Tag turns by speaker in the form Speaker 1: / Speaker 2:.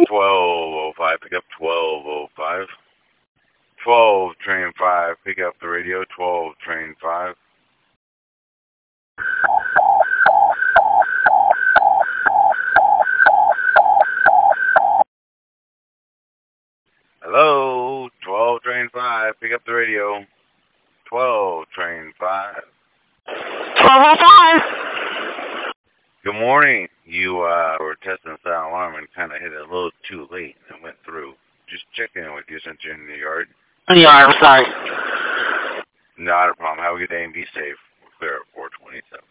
Speaker 1: 1205, pick up 1205. 12, train 5, pick up the radio, 12, train 5. Hello, 12, train 5, pick up the radio, 12, train 5.
Speaker 2: 1205.
Speaker 1: Good morning. You were testing the silent alarm and kind of hit it a little too late and went through. Just checking in with you since you're in the yard.
Speaker 2: Yeah, I'm sorry.
Speaker 1: Not a problem. Have a good day and be safe. We're clear at 427.